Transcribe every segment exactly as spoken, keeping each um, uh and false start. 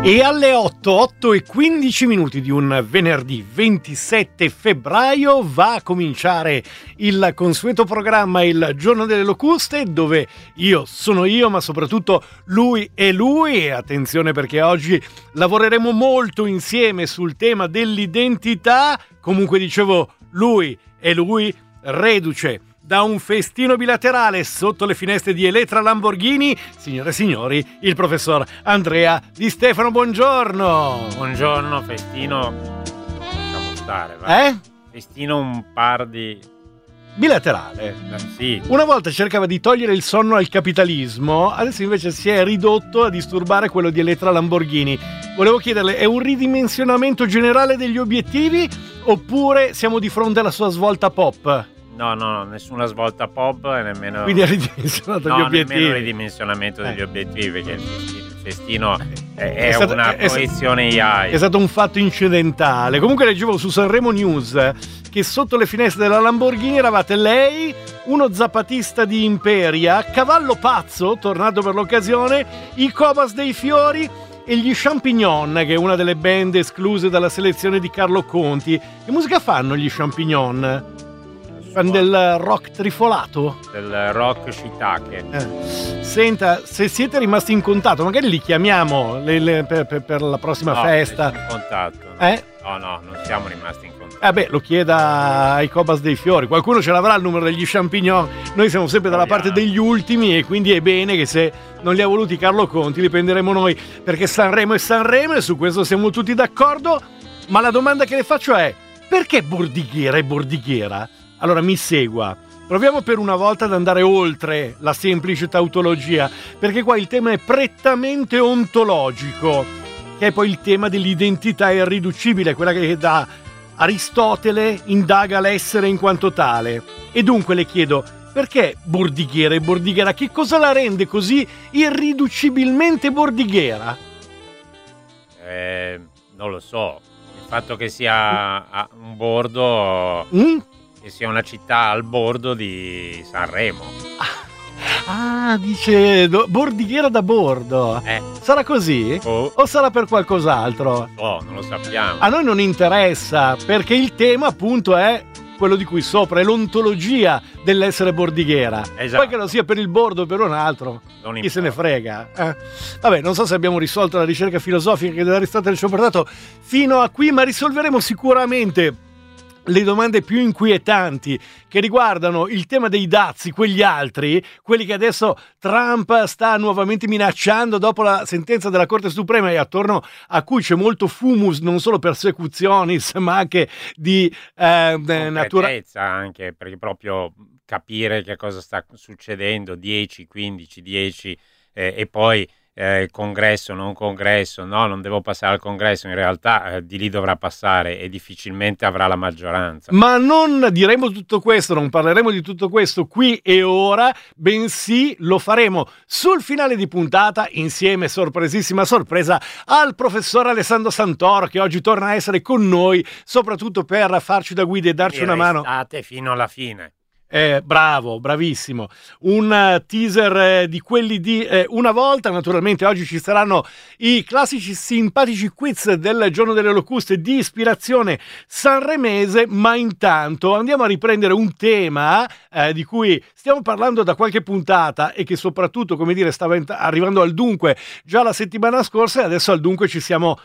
E alle otto, otto e quindici minuti di un venerdì ventisette febbraio va a cominciare il consueto programma Il Giorno delle Locuste, dove io sono io, ma soprattutto lui è lui. E attenzione, perché oggi lavoreremo molto insieme sul tema dell'identità. Comunque dicevo, lui è lui, reduce da un festino bilaterale sotto le finestre di Elettra Lamborghini, signore e signori, il professor Andrea Di Stefano. Buongiorno. Buongiorno, festino. Lasciamo stare, va. Eh? Festino un par di... bilaterale. Eh, sì. Una volta cercava di togliere il sonno al capitalismo, adesso invece si è ridotto a disturbare quello di Elettra Lamborghini. Volevo chiederle, è un ridimensionamento generale degli obiettivi oppure siamo di fronte alla sua svolta pop? No, no, no, nessuna svolta pop e nemmeno... Quindi ha ridimensionato no, gli obiettivi. nemmeno ridimensionamento degli eh. obiettivi, perché il festino, il festino è, è, è stato, una è, proiezione A I. È stato un fatto incidentale. Comunque leggevo su Sanremo News che sotto le finestre della Lamborghini eravate lei, uno zappatista di Imperia, Cavallo Pazzo, tornato per l'occasione, i Cobas dei Fiori e gli Champignon, che è una delle band escluse dalla selezione di Carlo Conti. Che musica fanno gli Champignon? Fan del rock trifolato? Del rock shiitake. Eh. Senta, se siete rimasti in contatto, magari li chiamiamo le, le, per, per, per la prossima no, festa. In contatto. Eh? No, no, non siamo rimasti in contatto. Eh beh, lo chieda ai Cobas dei Fiori. Qualcuno ce l'avrà il numero degli Champignon. Noi siamo sempre dalla parte degli ultimi e quindi è bene che se non li ha voluti Carlo Conti li prenderemo noi, perché Sanremo è Sanremo e su questo siamo tutti d'accordo. Ma la domanda che le faccio è: perché bordighiera e bordighiera? Allora mi segua, proviamo per una volta ad andare oltre la semplice tautologia, perché qua il tema è prettamente ontologico, che è poi il tema dell'identità irriducibile, quella che da Aristotele indaga l'essere in quanto tale. E dunque le chiedo, perché bordighiera e bordighiera? Che cosa la rende così irriducibilmente bordighiera? Eh, non lo so, il fatto che sia a un bordo... Mm? che sia una città al bordo di Sanremo. Ah, dice do, bordighiera da bordo. Eh. Sarà così? Oh. O sarà per qualcos'altro? Oh, non lo sappiamo. A noi non interessa, perché il tema appunto è quello di cui sopra, è l'ontologia dell'essere bordighiera. Esatto. Poi che lo sia per il bordo o per un altro, non chi se ne frega. Eh. Vabbè, non so se abbiamo risolto la ricerca filosofica che da Aristotele ci ha portato fino a qui, ma risolveremo sicuramente le domande più inquietanti che riguardano il tema dei dazi, quegli altri, quelli che adesso Trump sta nuovamente minacciando dopo la sentenza della Corte Suprema e attorno a cui c'è molto fumus, non solo persecutionis, ma anche di eh, natura... anche, perché proprio capire che cosa sta succedendo, dieci, quindici, dieci eh, e poi Eh, congresso, non congresso, no, non devo passare al congresso, in realtà eh, di lì dovrà passare e difficilmente avrà la maggioranza. Ma non diremo tutto questo, non parleremo di tutto questo qui e ora, bensì lo faremo sul finale di puntata insieme, sorpresissima sorpresa, al professor Alessandro Santoro, che oggi torna a essere con noi, soprattutto per farci da guida e darci e una mano. Restate fino alla fine. Eh, bravo, bravissimo. Un uh, teaser eh, di quelli di eh, una volta. Naturalmente oggi ci saranno i classici simpatici quiz del Giorno delle Locuste di ispirazione sanremese, ma intanto andiamo a riprendere un tema eh, di cui stiamo parlando da qualche puntata e che soprattutto, come dire, stava ent- arrivando al dunque già la settimana scorsa e adesso al dunque ci siamo...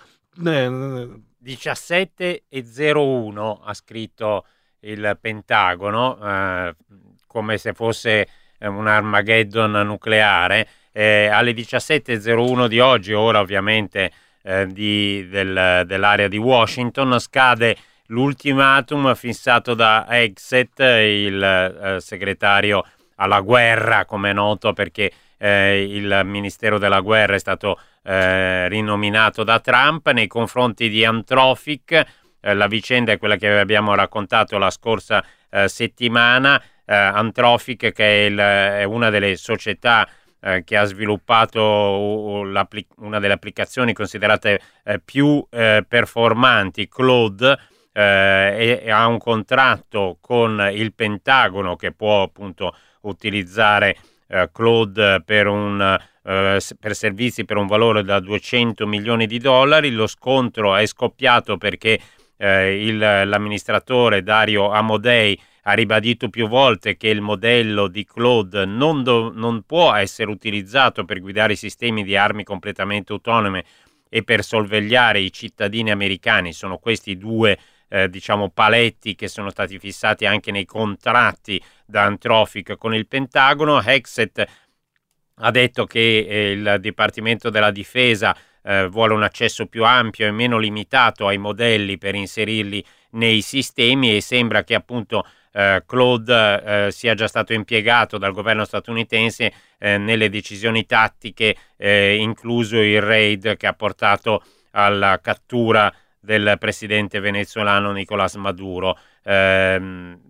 Eh, diciassette e zero uno ha scritto il Pentagono, eh, come se fosse un Armageddon nucleare. Eh, alle diciassette e zero uno di oggi, ora ovviamente eh, di, del, dell'area di Washington, scade l'ultimatum fissato da Hegseth, il eh, segretario alla guerra, come è noto, perché eh, il Ministero della Guerra è stato eh, rinominato da Trump nei confronti di Anthropic. Eh, la vicenda è quella che abbiamo raccontato la scorsa eh, settimana. eh, Anthropic, che è, il, è una delle società eh, che ha sviluppato una delle applicazioni considerate eh, più eh, performanti, Claude, eh, e, e ha un contratto con il Pentagono che può appunto utilizzare eh, Claude per, un, eh, per servizi per un valore da duecento milioni di dollari. Lo scontro è scoppiato perché eh, il, l'amministratore Dario Amodei ha ribadito più volte che il modello di Claude non, do, non può essere utilizzato per guidare i sistemi di armi completamente autonome e per sorvegliare i cittadini americani. Sono questi due eh, diciamo paletti che sono stati fissati anche nei contratti da Anthropic con il Pentagono. Hegseth ha detto che eh, il Dipartimento della Difesa eh, vuole un accesso più ampio e meno limitato ai modelli per inserirli nei sistemi, e sembra che appunto eh, Claude eh, sia già stato impiegato dal governo statunitense eh, nelle decisioni tattiche, eh, incluso il raid che ha portato alla cattura del presidente venezuelano Nicolás Maduro. Eh,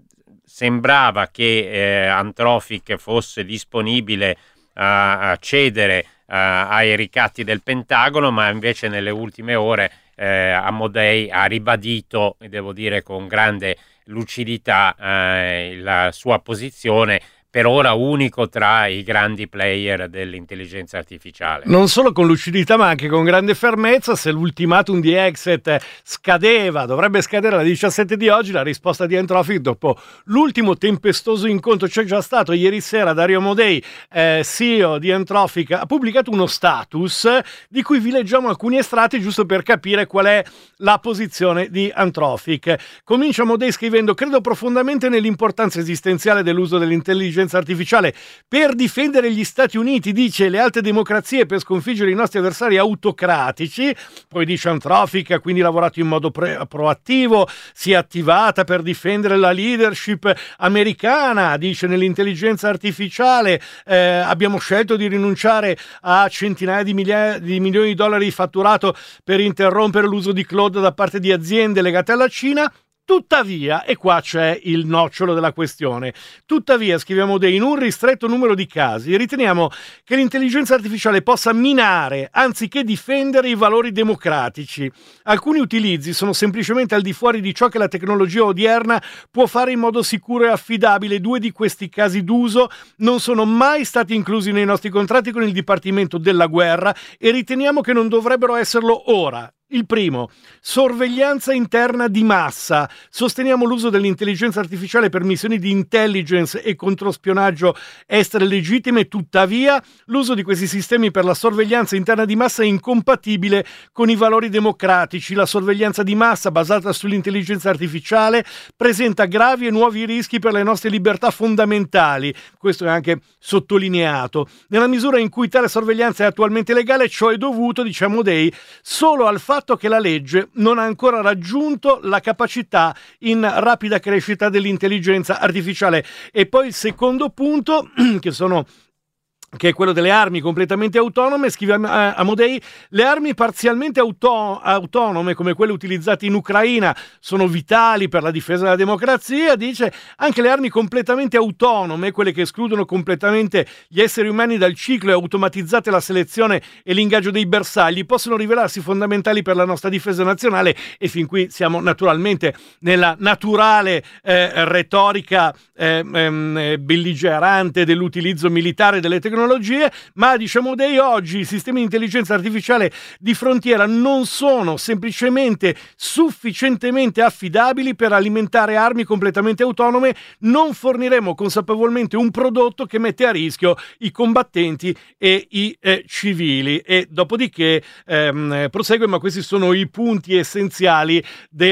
sembrava che eh, Anthropic fosse disponibile a, a cedere uh, ai ricatti del Pentagono, ma invece nelle ultime ore eh, Amodei ha ribadito, e devo dire con grande lucidità, eh, la sua posizione, per ora unico tra i grandi player dell'intelligenza artificiale. Non solo con lucidità, ma anche con grande fermezza. Se l'ultimatum di Hegseth scadeva, dovrebbe scadere alle diciassette di oggi, la risposta di Anthropic dopo l'ultimo tempestoso incontro c'è già stato ieri sera. Dario Amodei, eh, C E O di Anthropic, ha pubblicato uno status di cui vi leggiamo alcuni estratti giusto per capire qual è la posizione di Anthropic. Comincia Amodei scrivendo: credo profondamente nell'importanza esistenziale dell'uso dell'intelligenza artificiale per difendere gli Stati Uniti, dice, le alte democrazie, per sconfiggere i nostri avversari autocratici. Poi dice Anthropic ha quindi lavorato in modo pre- proattivo, si è attivata per difendere la leadership americana, dice, nell'intelligenza artificiale. Eh, abbiamo scelto di rinunciare a centinaia di, migliaia, di milioni di dollari di fatturato per interrompere l'uso di Claude da parte di aziende legate alla Cina. Tuttavia, e qua c'è il nocciolo della questione, tuttavia, scriviamo Dei, in un ristretto numero di casi riteniamo che l'intelligenza artificiale possa minare, anziché difendere, i valori democratici. Alcuni utilizzi sono semplicemente al di fuori di ciò che la tecnologia odierna può fare in modo sicuro e affidabile. Due di questi casi d'uso non sono mai stati inclusi nei nostri contratti con il Dipartimento della Guerra e riteniamo che non dovrebbero esserlo ora. Il primo, sorveglianza interna di massa. Sosteniamo l'uso dell'intelligenza artificiale per missioni di intelligence e controspionaggio estere legittime, tuttavia l'uso di questi sistemi per la sorveglianza interna di massa è incompatibile con i valori democratici. La sorveglianza di massa basata sull'intelligenza artificiale presenta gravi e nuovi rischi per le nostre libertà fondamentali. Questo è anche sottolineato. Nella misura in cui tale sorveglianza è attualmente legale, ciò è dovuto, diciamo Dei, solo al fatto che la legge non ha ancora raggiunto la capacità in rapida crescita dell'intelligenza artificiale. E poi il secondo punto, che sono che è quello delle armi completamente autonome, scrive Amodei, le armi parzialmente auto- autonome come quelle utilizzate in Ucraina sono vitali per la difesa della democrazia, dice. Anche le armi completamente autonome, quelle che escludono completamente gli esseri umani dal ciclo e automatizzate la selezione e l'ingaggio dei bersagli, possono rivelarsi fondamentali per la nostra difesa nazionale. E fin qui siamo naturalmente nella naturale eh, retorica eh, eh, belligerante dell'utilizzo militare delle tecnologie. Ma diciamo Dei, oggi i sistemi di intelligenza artificiale di frontiera non sono semplicemente sufficientemente affidabili per alimentare armi completamente autonome. Non forniremo consapevolmente un prodotto che mette a rischio i combattenti e i eh, civili. E dopodiché ehm, prosegue, ma questi sono i punti essenziali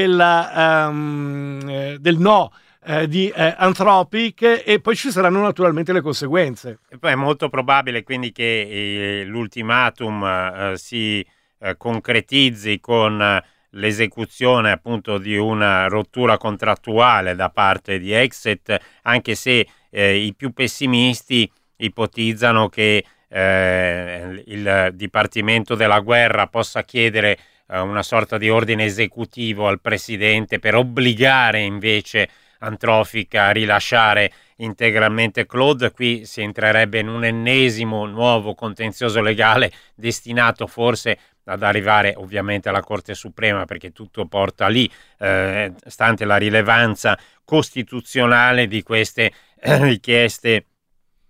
della, um, eh, del no Eh, di eh, Anthropic, e poi ci saranno naturalmente le conseguenze. E poi è molto probabile quindi che eh, l'ultimatum eh, si eh, concretizzi con eh, l'esecuzione appunto di una rottura contrattuale da parte di Hegseth, anche se eh, i più pessimisti ipotizzano che eh, il Dipartimento della Guerra possa chiedere eh, una sorta di ordine esecutivo al presidente per obbligare invece Anthropic a rilasciare integralmente Claude. Qui si entrerebbe in un ennesimo nuovo contenzioso legale destinato forse ad arrivare ovviamente alla Corte Suprema, perché tutto porta lì, eh, stante la rilevanza costituzionale di queste eh, richieste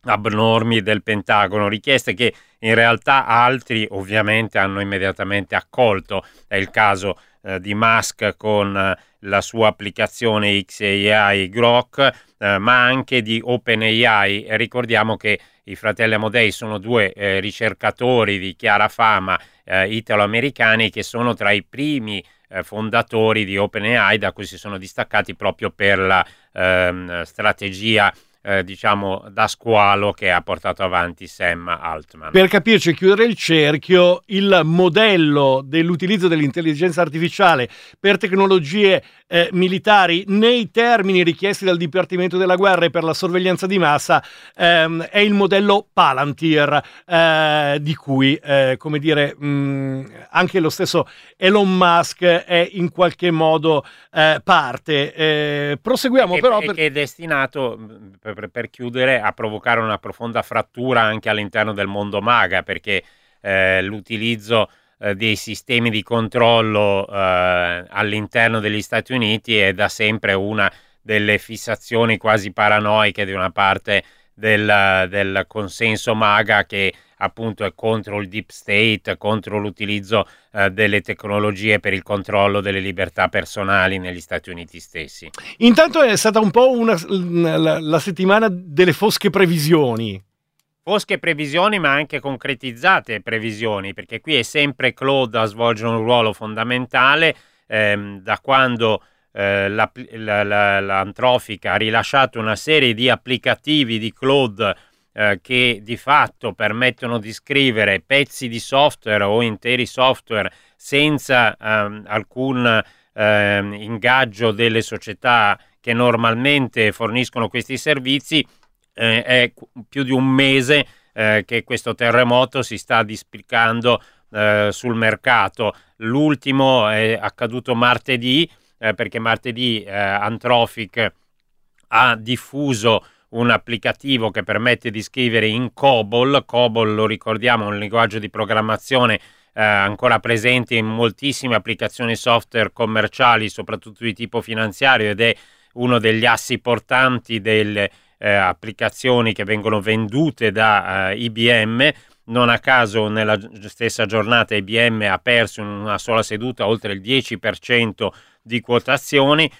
abnormi del Pentagono, richieste che in realtà altri ovviamente hanno immediatamente accolto. È il caso eh, di Musk con eh, la sua applicazione X A I Grok, eh, ma anche di OpenAI. E ricordiamo che i fratelli Amodei sono due eh, ricercatori di chiara fama eh, italo-americani che sono tra i primi eh, fondatori di OpenAI, da cui si sono distaccati proprio per la ehm, strategia Eh, diciamo da squalo che ha portato avanti Sam Altman. Per capirci, chiudere il cerchio, il modello dell'utilizzo dell'intelligenza artificiale per tecnologie eh, militari nei termini richiesti dal Dipartimento della Guerra e per la sorveglianza di massa ehm, è il modello Palantir, eh, di cui eh, come dire mh, anche lo stesso Elon Musk è in qualche modo eh, parte. Eh, proseguiamo e, però e per... che è destinato, per, per chiudere, a provocare una profonda frattura anche all'interno del mondo MAGA, perché eh, l'utilizzo eh, dei sistemi di controllo eh, all'interno degli Stati Uniti è da sempre una delle fissazioni quasi paranoiche di una parte del, del consenso MAGA, che appunto è contro il deep state, contro l'utilizzo eh, delle tecnologie per il controllo delle libertà personali negli Stati Uniti stessi. Intanto è stata un po' una, la, la settimana delle fosche previsioni. Fosche previsioni, ma anche concretizzate previsioni, perché qui è sempre Claude a svolgere un ruolo fondamentale ehm, da quando eh, la, la, la, l'Anthropic ha rilasciato una serie di applicativi di Claude eh, che di fatto permettono di scrivere pezzi di software o interi software senza ehm, alcun ehm, ingaggio delle società che normalmente forniscono questi servizi. Eh, è più di un mese eh, che questo terremoto si sta displicando eh, sul mercato. L'ultimo è accaduto martedì, eh, perché martedì eh, Anthropic ha diffuso un applicativo che permette di scrivere in COBOL. COBOL, lo ricordiamo, è un linguaggio di programmazione eh, ancora presente in moltissime applicazioni software commerciali, soprattutto di tipo finanziario, ed è uno degli assi portanti delle Eh, applicazioni che vengono vendute da eh, I B M. Non a caso nella stessa giornata I B M ha perso in una sola seduta oltre il dieci per cento di quotazioni,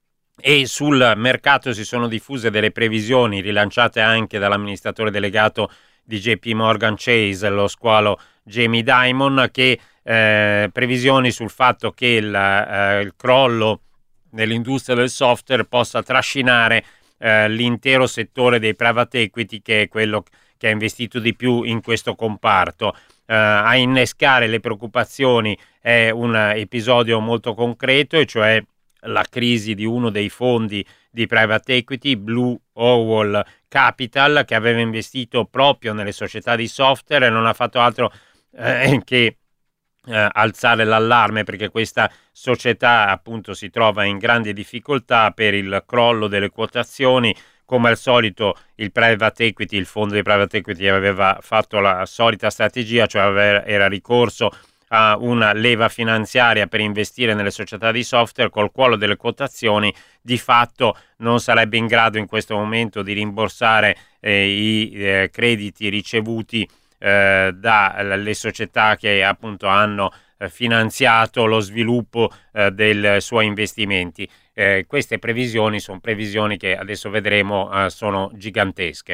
e sul mercato si sono diffuse delle previsioni rilanciate anche dall'amministratore delegato di J P Morgan Chase, lo squalo Jamie Dimon, che eh, previsioni sul fatto che il, eh, il crollo nell'industria del software possa trascinare Uh, l'intero settore dei private equity, che è quello che ha investito di più in questo comparto. Uh, a innescare le preoccupazioni è un episodio molto concreto, e cioè la crisi di uno dei fondi di private equity, Blue Owl Capital, che aveva investito proprio nelle società di software e non ha fatto altro eh, che Eh, alzare l'allarme, perché questa società appunto si trova in grande difficoltà per il crollo delle quotazioni. Come al solito il private equity, il fondo di private equity aveva fatto la solita strategia, cioè aveva, era ricorso a una leva finanziaria per investire nelle società di software. Col crollo delle quotazioni di fatto non sarebbe in grado in questo momento di rimborsare eh, i eh, crediti ricevuti Eh, dalle società che appunto hanno eh, finanziato lo sviluppo eh, dei suoi investimenti. Eh, queste previsioni sono previsioni che adesso vedremo eh, sono gigantesche.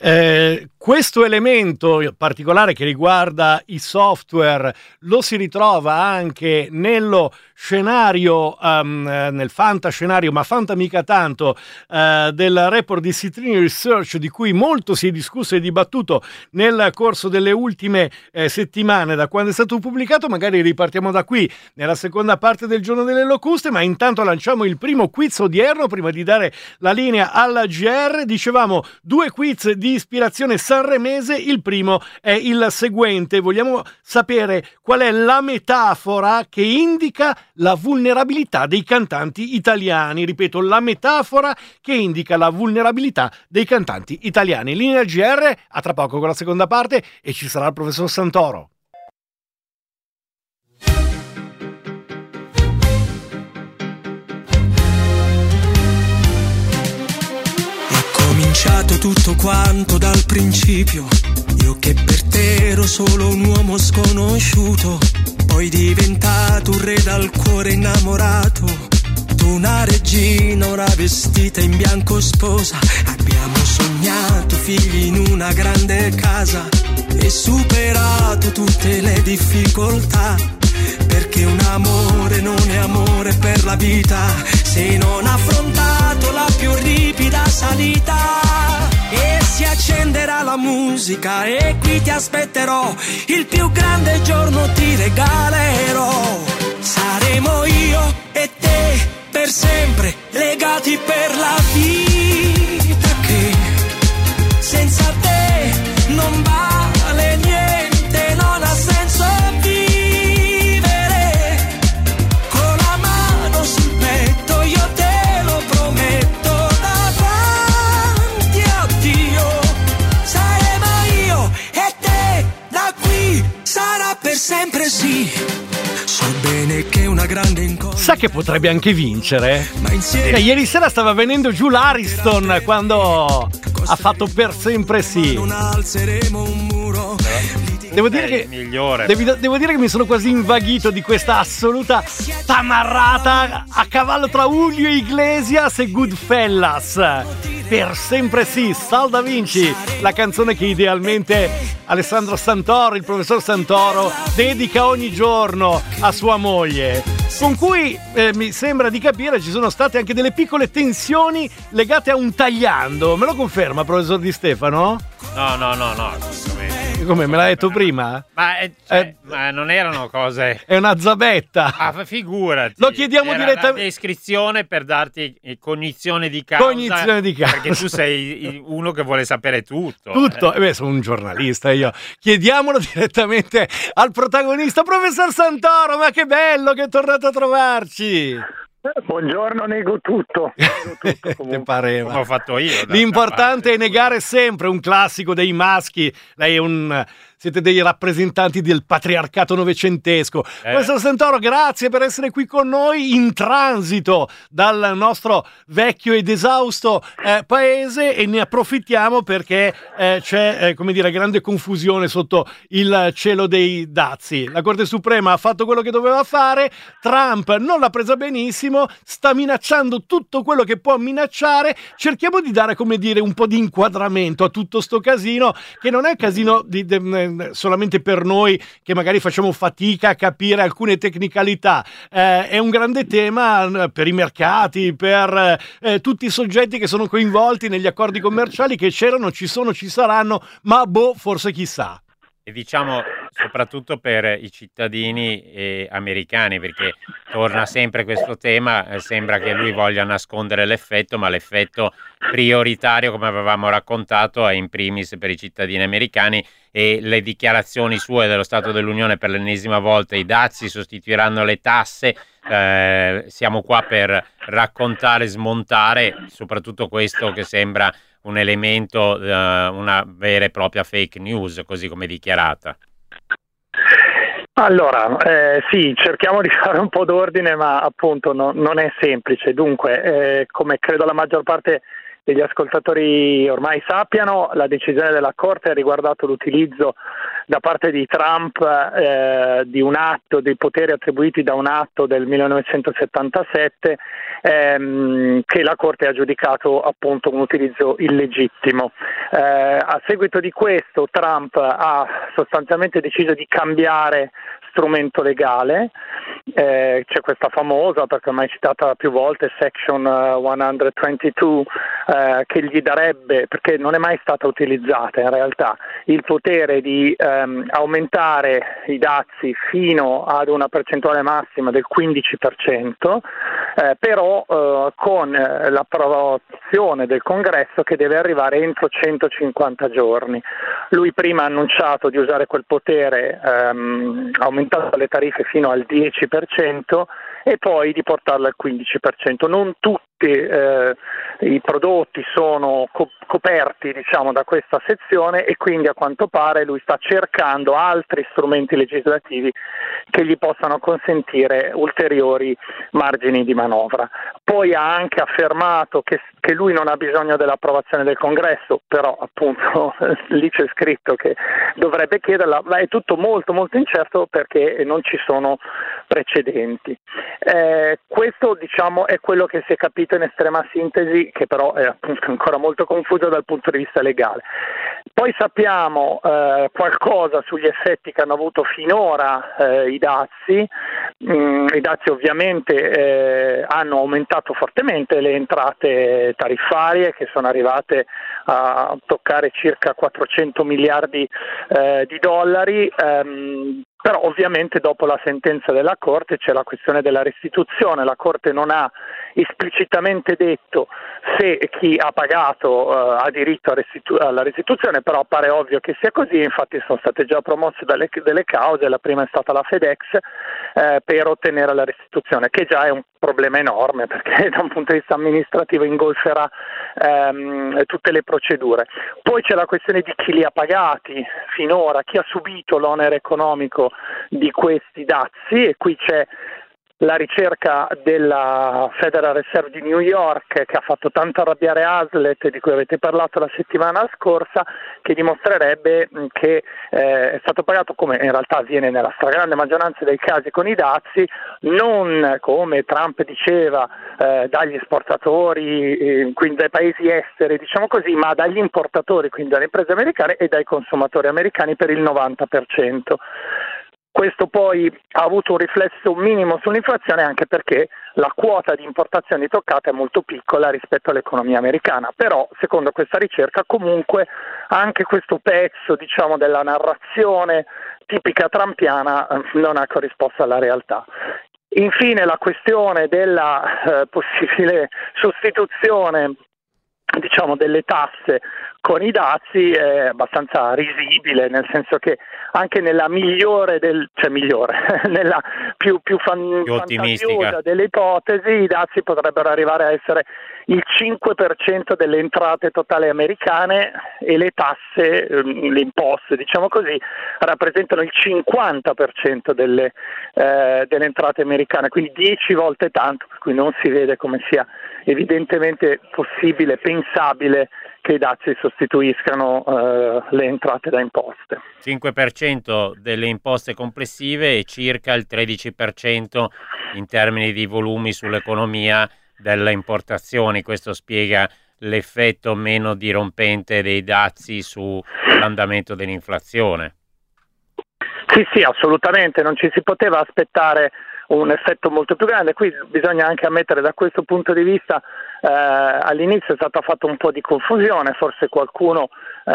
Eh, questo elemento particolare che riguarda i software lo si ritrova anche nello scenario, um, nel fantascenario, ma fanta mica tanto, uh, del report di Citrini Research, di cui molto si è discusso e dibattuto nel corso delle ultime eh, settimane da quando è stato pubblicato. Magari ripartiamo da qui nella seconda parte del Giorno delle Locuste, ma intanto lanciamo il primo quiz odierno prima di dare la linea alla G R. Dicevamo due quiz di ispirazione sanremese. Il primo è il seguente: vogliamo sapere qual è la metafora che indica la vulnerabilità dei cantanti italiani. Ripeto, la metafora che indica la vulnerabilità dei cantanti italiani. Linea G R, a tra poco con la seconda parte, e ci sarà il professor Santoro. Cominciato spiegato tutto quanto dal principio. Io che per te ero solo un uomo sconosciuto, poi diventato un re dal cuore innamorato. Tu una regina ora vestita in bianco sposa. Abbiamo sognato figli in una grande casa e superato tutte le difficoltà, perché un amore non è amore per la vita se non affrontato la più ripida salita. E si accenderà la musica e qui ti aspetterò, il più grande giorno ti regalerò. Saremo io e te per sempre, legati per la vita, che senza te non vale niente, non ha senso vivere. Con la mano sul petto io te lo prometto, davanti a Dio saremo io e te, da qui sarà per sempre sì. So bene che è una grande incognita. Sa che potrebbe anche vincere? Ma insieme... Eh, ieri sera stava venendo giù l'Ariston quando ha fatto Per sempre sì. Non alzeremo un muro. Devo dire, È il che, migliore. devi- devo dire che mi sono quasi invaghito di questa assoluta tamarrata a cavallo tra Julio Iglesias e Goodfellas. Per sempre sì, Sal da Vinci, la canzone che idealmente Alessandro Santoro, il professor Santoro, dedica ogni giorno a sua moglie, con cui eh, mi sembra di capire ci sono state anche delle piccole tensioni legate a un tagliando. Me lo conferma, professor Di Stefano? No, no, no, no, assolutamente. Come me l'ha detto prima? Ma, eh, cioè, Eh. ma non erano cose... È una zabetta. Ah, figurati. Lo chiediamo Era direttamente- una descrizione per darti eh, cognizione di causa. Cognizione di causa. Perché tu sei il- uno che vuole sapere tutto. Tutto, eh. eh beh, sono un giornalista io. Chiediamolo direttamente al protagonista, professor Santoro. Ma che bello che è tornato a trovarci. Buongiorno, nego tutto. Nego tutto Te comunque. pareva. Come ho fatto io. d'altra L'importante parte. è negare sempre, un classico dei maschi. Lei è un... Siete dei rappresentanti del patriarcato novecentesco. Eh. Professor Santoro, grazie per essere qui con noi in transito dal nostro vecchio ed esausto eh, paese, e ne approfittiamo perché eh, c'è, eh, come dire, grande confusione sotto il cielo dei dazi. La Corte Suprema ha fatto quello che doveva fare, Trump non l'ha presa benissimo, sta minacciando tutto quello che può minacciare. Cerchiamo di dare, come dire, un po' di inquadramento a tutto sto casino, che non è casino di, de- solamente per noi che magari facciamo fatica a capire alcune tecnicalità, eh, è un grande tema eh, per i mercati, per eh, tutti i soggetti che sono coinvolti negli accordi commerciali, che c'erano, ci sono, ci saranno, ma boh, forse chissà. E diciamo soprattutto per i cittadini eh, americani, perché torna sempre questo tema, eh, sembra che lui voglia nascondere l'effetto, ma l'effetto prioritario, come avevamo raccontato, è in primis per i cittadini americani, e le dichiarazioni sue dello Stato dell'Unione per l'ennesima volta: i dazi sostituiranno le tasse. Eh, siamo qua per raccontare, smontare soprattutto questo che sembra un elemento, uh, una vera e propria fake news, così come dichiarata. Allora, eh, sì, cerchiamo di fare un po' d'ordine, ma appunto no, non è semplice. Dunque, eh, come credo la maggior parte degli ascoltatori ormai sappiano, la decisione della Corte ha riguardato l'utilizzo da parte di Trump eh, di un atto, dei poteri attribuiti da un atto del millenovecentosettantasette ehm, che la Corte ha giudicato appunto un utilizzo illegittimo. Eh, a seguito di questo Trump ha sostanzialmente deciso di cambiare strumento legale. Eh, c'è questa famosa, perché ormai citata più volte, Section centoventidue, eh, che gli darebbe, perché non è mai stata utilizzata in realtà, il potere di ehm, aumentare i dazi fino ad una percentuale massima del quindici per cento, eh, però eh, con eh, l'approvazione del Congresso, che deve arrivare entro centocinquanta giorni. Lui prima ha annunciato di usare quel potere ehm, aumentando le tariffe fino al dieci per cento e poi di portarlo al quindici per cento. Non tutti tutti eh, i prodotti sono co- coperti, diciamo, da questa sezione, e quindi a quanto pare lui sta cercando altri strumenti legislativi che gli possano consentire ulteriori margini di manovra. Poi ha anche affermato che, che lui non ha bisogno dell'approvazione del Congresso, però appunto lì c'è scritto che dovrebbe chiederla, ma è tutto molto molto incerto perché non ci sono precedenti. Eh, questo, diciamo, è quello che si è capito in estrema sintesi, che però è appunto ancora molto confuso dal punto di vista legale. Poi sappiamo eh, qualcosa sugli effetti che hanno avuto finora eh, i dazi. Mm, I dazi ovviamente eh, hanno aumentato fortemente le entrate tariffarie, che sono arrivate a toccare circa quattrocento miliardi eh, di dollari. ehm, Però ovviamente dopo la sentenza della Corte c'è la questione della restituzione. La Corte non ha esplicitamente detto se chi ha pagato uh, ha diritto a restitu- alla restituzione, però pare ovvio che sia così. Infatti sono state già promosse delle, delle cause, la prima è stata la FedEx eh, per ottenere la restituzione, che già è un problema enorme perché da un punto di vista amministrativo ingolferà ehm, tutte le procedure. Poi c'è la questione di chi li ha pagati finora, chi ha subito l'onere economico di questi dazi, e qui c'è la ricerca della Federal Reserve di New York, che ha fatto tanto arrabbiare Hazlitt, di cui avete parlato la settimana scorsa, che dimostrerebbe che eh, è stato pagato, come in realtà avviene nella stragrande maggioranza dei casi con i dazi, non come Trump diceva eh, dagli esportatori, eh, quindi dai paesi esteri, diciamo così, ma dagli importatori, quindi dalle imprese americane e dai consumatori americani per il novanta per cento. Questo poi ha avuto un riflesso minimo sull'inflazione, anche perché la quota di importazioni toccata è molto piccola rispetto all'economia americana, però secondo questa ricerca comunque anche questo pezzo, diciamo, della narrazione tipica trumpiana non ha corrisposto alla realtà. Infine la questione della eh, possibile sostituzione, diciamo, delle tasse con i dazi è abbastanza risibile, nel senso che anche nella migliore del cioè migliore nella più, più, fan, più fantasiosa delle ipotesi, i dazi potrebbero arrivare a essere il cinque per cento delle entrate totali americane, e le tasse, le imposte, diciamo così, rappresentano il cinquanta per cento delle, eh, delle entrate americane, quindi dieci volte tanto, per cui non si vede come sia evidentemente possibile, pensabile che i dazi sostituiscano eh, le entrate da imposte. cinque per cento delle imposte complessive e circa il tredici per cento in termini di volumi sull'economia delle importazioni. Questo spiega l'effetto meno dirompente dei dazi sull'andamento dell'inflazione. Sì, sì, assolutamente, non ci si poteva aspettare un effetto molto più grande. Qui bisogna anche ammettere, da questo punto di vista eh, all'inizio è stata fatta un po' di confusione, forse qualcuno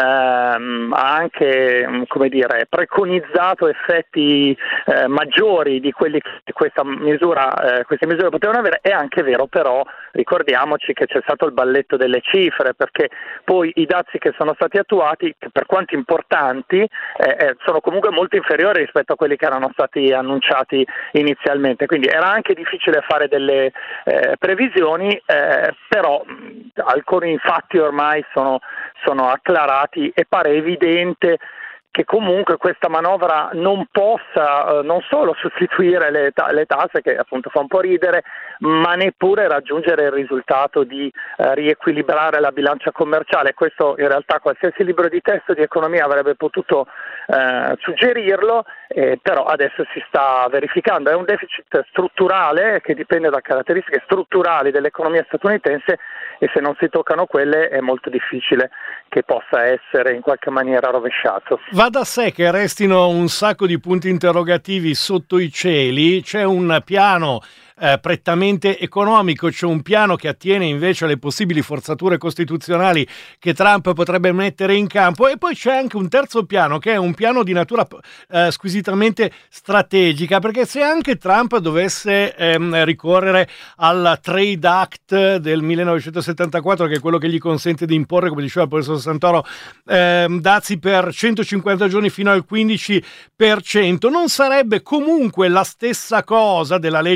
ehm, ha anche, come dire, preconizzato effetti eh, maggiori di quelli che questa misura, eh, queste misure potevano avere. È anche vero, però ricordiamoci che c'è stato il balletto delle cifre, perché poi i dazi che sono stati attuati, per quanto importanti, eh, sono comunque molto inferiori rispetto a quelli che erano stati annunciati inizialmente. Quindi era anche difficile fare delle eh, previsioni, eh, però mh, alcuni fatti ormai sono, sono acclarati e pare evidente che comunque questa manovra non possa eh, non solo sostituire le, ta- le tasse, che appunto fa un po' ridere, ma neppure raggiungere il risultato di eh, riequilibrare la bilancia commerciale. Questo in realtà qualsiasi libro di testo di economia avrebbe potuto eh, suggerirlo, eh, però adesso si sta verificando. È un deficit strutturale che dipende da caratteristiche strutturali dell'economia statunitense, e se non si toccano quelle è molto difficile che possa essere in qualche maniera rovesciato. Va da sé che restino un sacco di punti interrogativi sotto i cieli. C'è un piano eh, prettamente economico, c'è un piano che attiene invece alle possibili forzature costituzionali che Trump potrebbe mettere in campo, e poi c'è anche un terzo piano che è un piano di natura eh, squisitamente strategica, perché se anche Trump dovesse ehm, ricorrere al Trade Act del millenovecentosettantaquattro, che è quello che gli consente di imporre, come diceva il professor Santoro, ehm, dazi per centocinquanta giorni fino al quindici per cento, non sarebbe comunque la stessa cosa della legge del settanta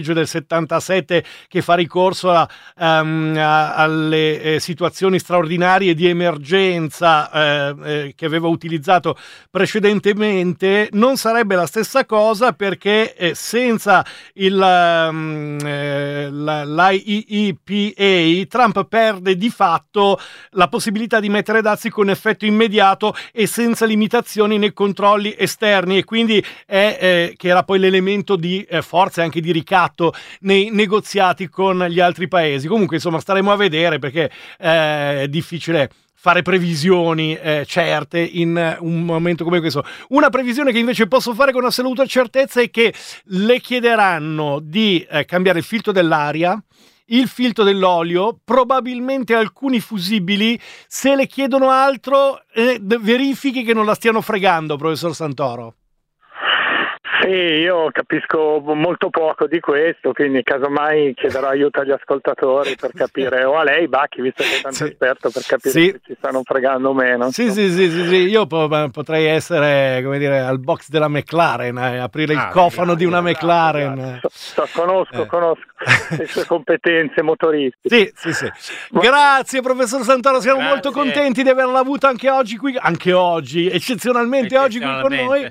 ottantasette che fa ricorso a, um, a, alle eh, situazioni straordinarie di emergenza eh, eh, che aveva utilizzato precedentemente, non sarebbe la stessa cosa, perché eh, senza il, um, eh, l'I E P A Trump perde di fatto la possibilità di mettere dazi con effetto immediato e senza limitazioni nei controlli esterni, e quindi è eh, che era poi l'elemento di eh, forza e anche di ricatto nei negoziati con gli altri paesi. Comunque insomma staremo a vedere, perché eh, è difficile fare previsioni eh, certe in un momento come questo. Una previsione che invece posso fare con assoluta certezza è che le chiederanno di eh, cambiare il filtro dell'aria, il filtro dell'olio, probabilmente alcuni fusibili. Se le chiedono altro, eh, verifichi che non la stiano fregando, professor Santoro. Sì, io capisco molto poco di questo, quindi casomai chiederò aiuto agli ascoltatori per capire, o a lei Bacchi, visto che è tanto sì. esperto, per capire sì. se ci stanno fregando o meno. Sì, sì, sì, sì, sì, io po- potrei essere, come dire, al box della McLaren, eh, aprire Ah, il cofano sì, di una esatto, McLaren. esatto. So, so, conosco, Eh. conosco le sue competenze motoristiche. Sì, sì, sì. Grazie professor Santoro, siamo Grazie. molto contenti di averla avuta anche oggi qui, anche oggi, eccezionalmente oggi qui con noi,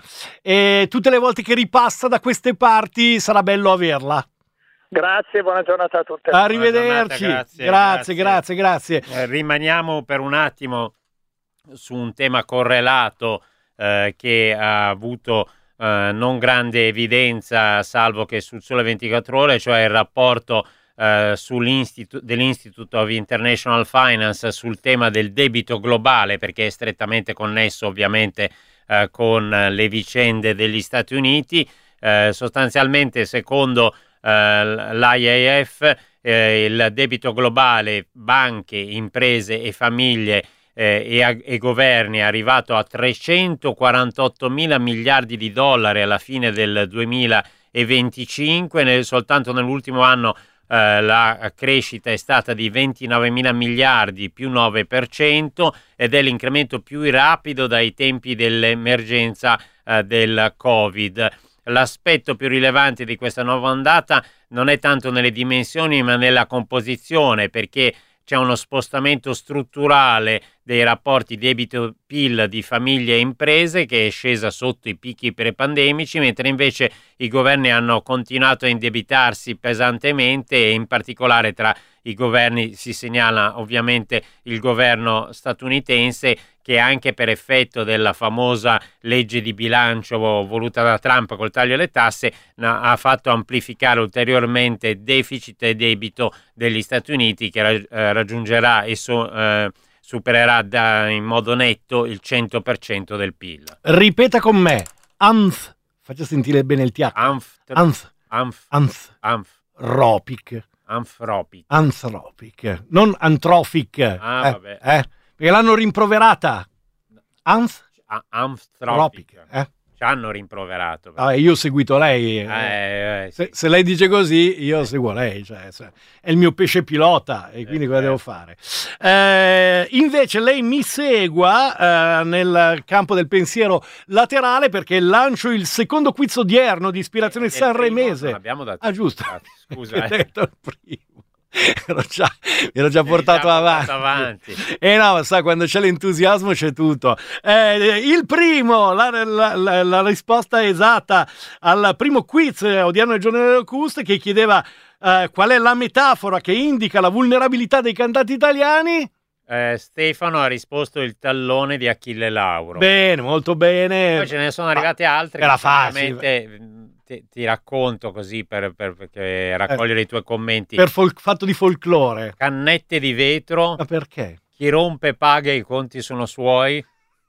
e tutte le volte che ripassa da queste parti sarà bello averla. Grazie, buona giornata a tutti. Arrivederci. Buona giornata, grazie, grazie, grazie, grazie, Eh, rimaniamo per un attimo su un tema correlato eh, che ha avuto eh, non grande evidenza, salvo che sul Sole ventiquattro Ore, cioè il rapporto eh, sull'Institu- dell'Institute of International Finance sul tema del debito globale, perché è strettamente connesso ovviamente eh, con le vicende degli Stati Uniti. Eh, sostanzialmente, secondo eh, l'I A F, eh, il debito globale, banche, imprese e famiglie eh, e, a- e governi è arrivato a trecentoquarantotto mila miliardi di dollari alla fine del duemilaventicinque. Nel, soltanto nell'ultimo anno eh, la crescita è stata di ventinovemila miliardi, più nove per cento, ed è l'incremento più rapido dai tempi dell'emergenza eh, del Covid. L'aspetto più rilevante di questa nuova ondata non è tanto nelle dimensioni ma nella composizione, perché c'è uno spostamento strutturale dei rapporti debito-P I L di famiglie e imprese, che è scesa sotto i picchi prepandemici, mentre invece i governi hanno continuato a indebitarsi pesantemente, e in particolare tra i governi si segnala ovviamente il governo statunitense, che anche per effetto della famosa legge di bilancio voluta da Trump col taglio alle tasse ha fatto amplificare ulteriormente deficit e debito degli Stati Uniti, che eh, raggiungerà e so, eh, supererà da, in modo netto il cento per cento del P I L. Ripeta con me. Anth. Faccia sentire bene il T H. Anf, Anth. anf, Anth. anf, Ropic. anfropic. Anthropic. Non antrofic. Ah, eh, vabbè. eh, perché l'hanno rimproverata. Anth. A- Anthropic. Ropic. Eh. Ci hanno rimproverato. Ah, io ho seguito lei. Eh, eh, sì. se, se lei dice così, io seguo lei. Cioè, se- è il mio pesce pilota, e quindi Eh, cosa certo. devo fare? Eh, invece lei mi segua eh, nel campo del pensiero laterale, perché lancio il secondo quiz odierno di ispirazione Perché il primo sanremese. non abbiamo dato Ah, giusto. Ah, scusa, Ho eh. detto il primo. Ero già, mi ero già Eri portato già avanti. portato avanti. E no, sa, quando c'è l'entusiasmo c'è tutto. Eh, il primo, la, la- la- la risposta esatta al primo quiz odierno del giornale Locust, che chiedeva eh, qual è la metafora che indica la vulnerabilità dei cantanti italiani. Eh, Stefano ha risposto il tallone di Achille Lauro. Bene, molto bene. Poi ce ne sono arrivate altre. era che facile. sicuramente ti, ti racconto così per, per- perché raccogliere i tuoi commenti. Per fol- fatto di folklore. Cannette di vetro, Ma perché? chi rompe paga, i conti sono suoi.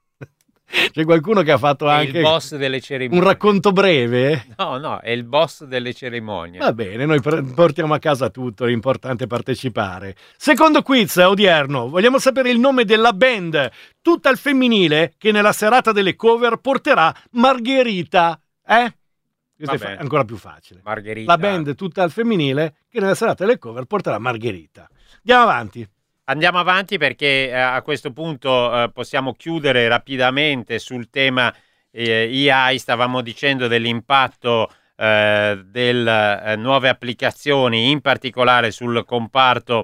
C'è qualcuno che ha fatto È anche il boss delle cerimonie. un racconto breve? No, no, è il boss delle cerimonie. Va bene, noi pre- portiamo a casa tutto, l'importante è partecipare. Secondo quiz odierno, vogliamo sapere il nome della band tutta al femminile che nella serata delle cover porterà Margherita. Eh? Questo è Vabbè. fa- ancora più facile. Margherita. La band tutta al femminile che nella serata delle cover porterà Margherita. Andiamo avanti. Andiamo avanti perché eh, a questo punto eh, possiamo chiudere rapidamente sul tema eh, A I. Stavamo dicendo dell'impatto eh, delle eh, nuove applicazioni, in particolare sul comparto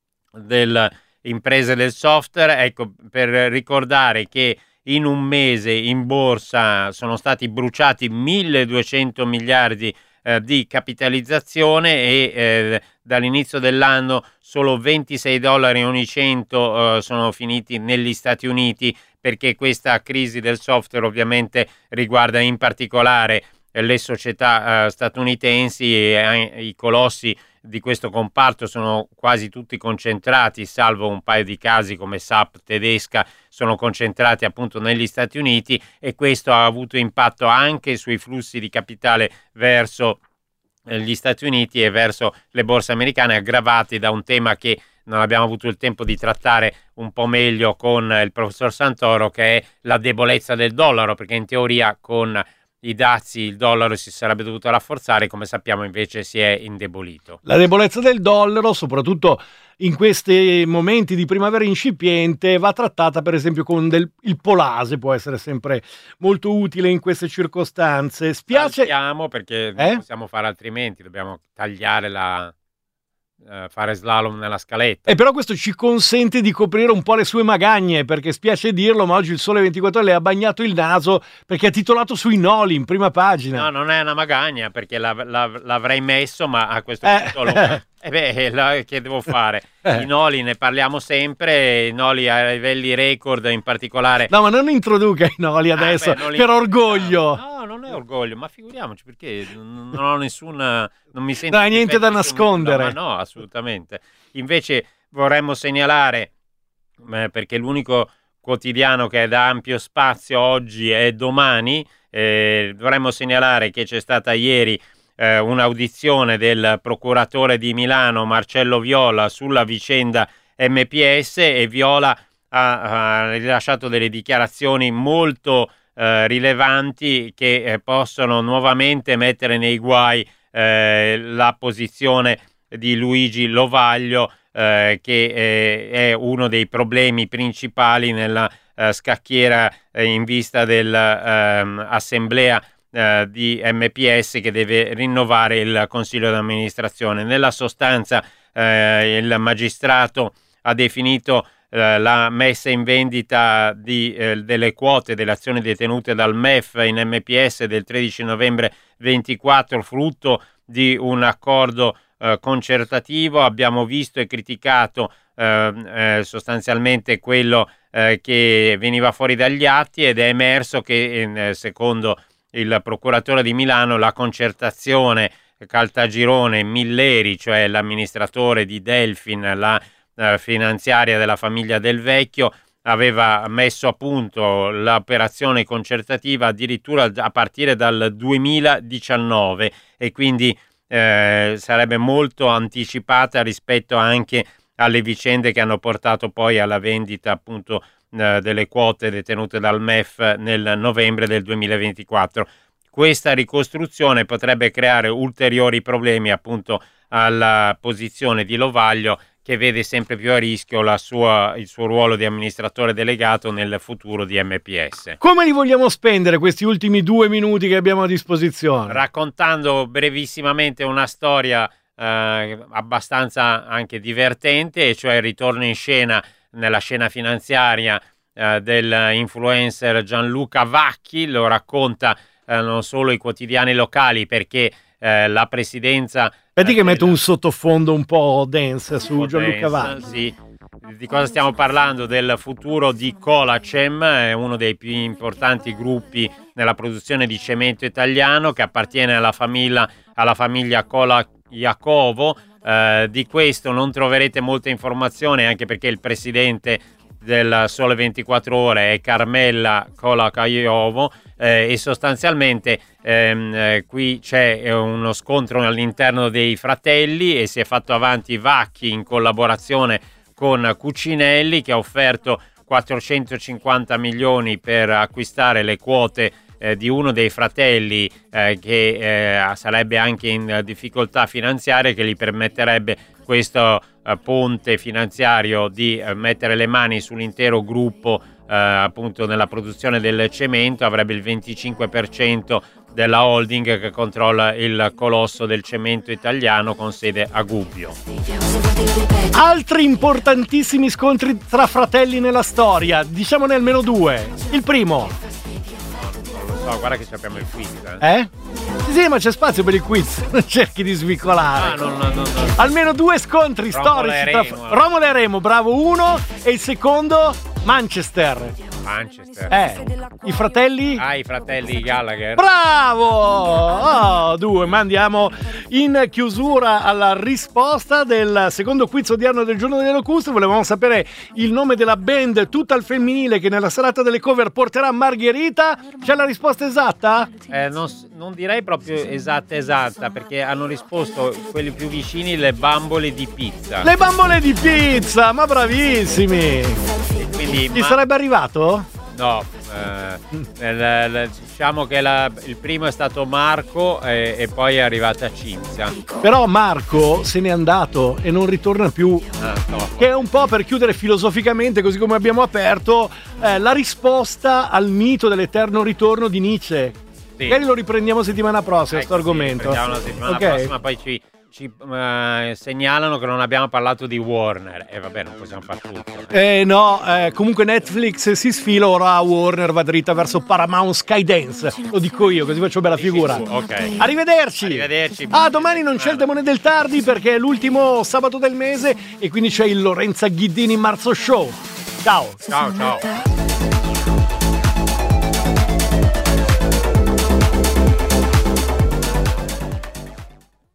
delle imprese del software. Ecco, per ricordare che in un mese in borsa sono stati bruciati milleduecento miliardi eh, di capitalizzazione e eh, dall'inizio dell'anno solo ventisei dollari ogni cento eh, sono finiti negli Stati Uniti, perché questa crisi del software ovviamente riguarda in particolare le società eh, statunitensi e eh, i colossi di questo comparto sono quasi tutti concentrati, salvo un paio di casi come S A P tedesca, sono concentrati appunto negli Stati Uniti, e questo ha avuto impatto anche sui flussi di capitale verso eh, gli Stati Uniti e verso le borse americane, aggravati da un tema che non abbiamo avuto il tempo di trattare un po' meglio con il professor Santoro, che è la debolezza del dollaro, perché in teoria con i dazi il dollaro si sarebbe dovuto rafforzare, come sappiamo invece si è indebolito. La debolezza del dollaro, soprattutto in questi momenti di primavera incipiente, va trattata per esempio con del, il polase, può essere sempre molto utile in queste circostanze. Spiace... Saltiamo perché non eh? possiamo fare altrimenti, dobbiamo tagliare la... Uh, fare slalom nella scaletta. E però questo ci consente di coprire un po' le sue magagne, perché spiace dirlo, ma oggi il Sole ventiquattro Ore le ha bagnato il naso perché ha titolato sui noli in prima pagina. No, non è una magagna, perché la, la, l'avrei messo, ma a questo eh. punto lo... eh beh, la, che devo fare? Eh. I noli ne parliamo sempre, i noli a livelli record in particolare. No, ma non introduca i noli adesso, ah, beh, per orgoglio. No, non è orgoglio, ma figuriamoci, perché non, non ho nessuna... non mi sento... Non hai niente da nascondere. Ma no, assolutamente. Invece vorremmo segnalare, eh, perché l'unico quotidiano che dà ampio spazio oggi è Domani, eh, vorremmo segnalare che c'è stata ieri eh, un'audizione del procuratore di Milano Marcello Viola sulla vicenda M P S, e Viola ha, ha rilasciato delle dichiarazioni molto eh, rilevanti che eh, possono nuovamente mettere nei guai eh, la posizione di Luigi Lovaglio, eh, che eh, è uno dei problemi principali nella eh, scacchiera eh, in vista dell'assemblea eh, di M P S, che deve rinnovare il consiglio d'amministrazione. Nella sostanza eh, il magistrato ha definito eh, la messa in vendita di, eh, delle quote delle azioni detenute dal M E F in M P S del tredici novembre ventiquattro frutto di un accordo eh, concertativo. Abbiamo visto e criticato eh, eh, sostanzialmente quello eh, che veniva fuori dagli atti, ed è emerso che eh, secondo il procuratore di Milano la concertazione Caltagirone Milleri, cioè l'amministratore di Delfin, la eh, finanziaria della famiglia Del Vecchio, aveva messo a punto l'operazione concertativa addirittura a partire dal duemiladiciannove, e quindi eh, sarebbe molto anticipata rispetto anche alle vicende che hanno portato poi alla vendita appunto eh, delle quote detenute dal M E F nel novembre del duemilaventiquattro. Questa ricostruzione potrebbe creare ulteriori problemi appunto alla posizione di Lovaglio, che vede sempre più a rischio la sua, il suo ruolo di amministratore delegato nel futuro di M P S. Come li vogliamo spendere questi ultimi due minuti che abbiamo a disposizione? Raccontando brevissimamente una storia eh, abbastanza anche divertente, e cioè il ritorno in scena, nella scena finanziaria, eh, dell'influencer Gianluca Vacchi. Lo racconta eh, non solo i quotidiani locali, perché eh, la presidenza... Vedi che metto un sottofondo un po' dance su Gianluca Vacchi. Sì. Di cosa stiamo parlando? Del futuro di Colacem, è uno dei più importanti gruppi nella produzione di cemento italiano, che appartiene alla famiglia, alla famiglia Cola Jacovo. Eh, di questo non troverete molte informazioni, anche perché il presidente del Sole ventiquattro Ore è Carmella Colacaiova, eh, e sostanzialmente ehm, eh, qui c'è uno scontro all'interno dei fratelli, e si è fatto avanti Vacchi in collaborazione con Cucinelli, che ha offerto quattrocentocinquanta milioni per acquistare le quote eh, di uno dei fratelli eh, che eh, sarebbe anche in difficoltà finanziarie, che gli permetterebbe questo eh, ponte finanziario di eh, mettere le mani sull'intero gruppo eh, appunto nella produzione del cemento, avrebbe il venticinque per cento della holding che controlla il colosso del cemento italiano con sede a Gubbio. Altri importantissimi scontri tra fratelli nella storia, diciamone almeno due. Il primo. Non lo so, guarda che abbiamo il quiz. Eh? Eh? Sì, ma c'è spazio per il quiz, non cerchi di svicolare. Ah, no, no, no, no. Almeno due scontri Romolo storici e tra Remo. Romolo e Remo, bravo uno, e il secondo Manchester. Manchester. Eh, i fratelli? Ah, i fratelli Gallagher. Bravo! Oh, due, ma andiamo in chiusura alla risposta del secondo quiz odierno del giorno delle locuste. Volevamo sapere il nome della band tutta al femminile che nella serata delle cover porterà Margherita. C'è la risposta esatta? Eh, non, non direi proprio esatta esatta, perché hanno risposto quelli più vicini, le bambole di pizza. Le bambole di pizza, ma bravissimi! E quindi, Ti ma- sarebbe arrivato? No, eh, l- l- diciamo che la- il primo è stato Marco e, e poi è arrivata Cinzia. Però Marco se n'è andato e non ritorna più. Ah, no. Che è un po', per chiudere filosoficamente, così come abbiamo aperto, eh, la risposta al mito dell'eterno ritorno di Nietzsche. Sì. Magari lo riprendiamo settimana prossima, Ecco, questo argomento. Sì, la settimana Ok. prossima, poi ci, ci eh, segnalano che non abbiamo parlato di Warner. E vabbè, non possiamo fare tutto. Eh no, eh, comunque Netflix si sfila, ora Warner va dritta verso Paramount Skydance. Lo dico io, così faccio bella figura. Ok. Arrivederci. Arrivederci. Ah, domani non c'è il Demone del Tardi perché è l'ultimo sabato del mese e quindi c'è il Lorenza Ghiddini Marzo Show. Ciao. Ciao, ciao.